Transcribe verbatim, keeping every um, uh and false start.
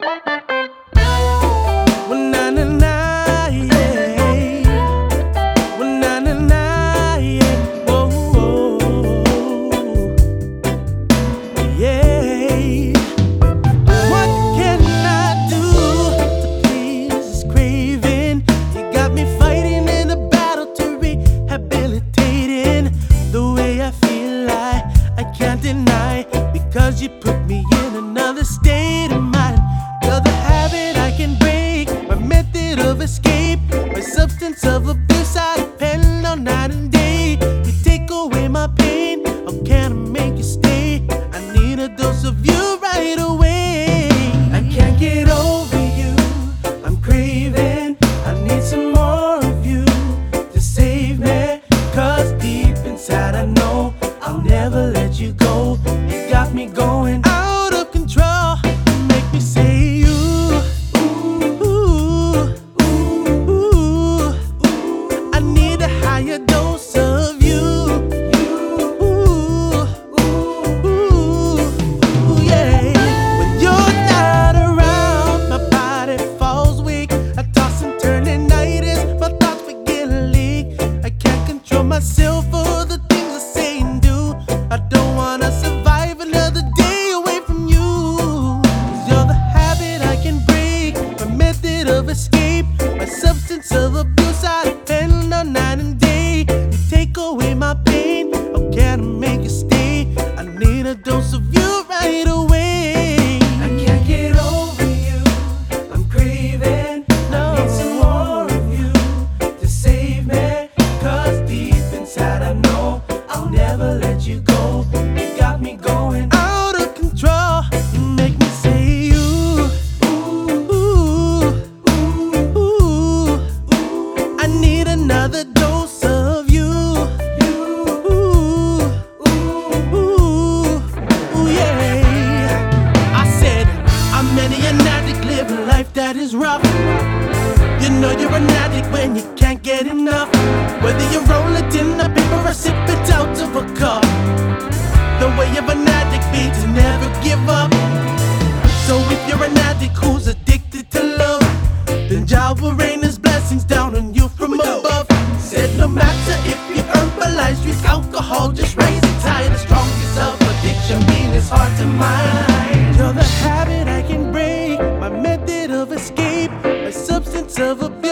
Well, na na na, yeah. Well, na na na, yeah. Whoa, whoa, yeah. What can I do to please this craving? You got me fighting in a battle to rehabilitating the way I feel. I I can't deny, because you put me in another state of mind. You're the habit I can break, my method of escape, my substance of abuse. I depend on night and day. You take away my pain, how can I make you stay? I need a dose of you right away. I can't get over you, I'm craving. I need some more of you to save me, cause deep inside I know I'll never let you go. You got me going out of control, you make me say you. Ooh, ooh, ooh, I need a higher dose of you. Ooh, ooh, ooh, yeah. When you're not around, my body falls weak. I toss and turn at night as my thoughts begin to leak. I can't control myself for the things I say and do. I don't wanna survive another day away from you. Cause you're the habit I can break, my method of escape, my substance of abuse. I depend on night and day. You take away my pain, how can I make you stay? I need a dose of you right away. I can't get over you, I'm craving. I need some more of you to save me, cause deep inside I know I'll never let you go. You got me going out of control, you make me say you. Ooh, ooh, ooh, I need another dose of you. Ooh, ooh, ooh, yeah. I said I'm many an addict, living a life that is rough. You know you're an addict when you can't get enough. Whether you roll it in a paper or sip it out of a cup, the way of an addict be to never give up. So if you're an addict who's addicted to love, then Jah will rain His blessings down on you from above. Said no matter if you herbalize, drink alcohol, just raise it high. The strongest of addiction being is hard to mind. You're the habit I can break, my method of escape, my substance of abuse.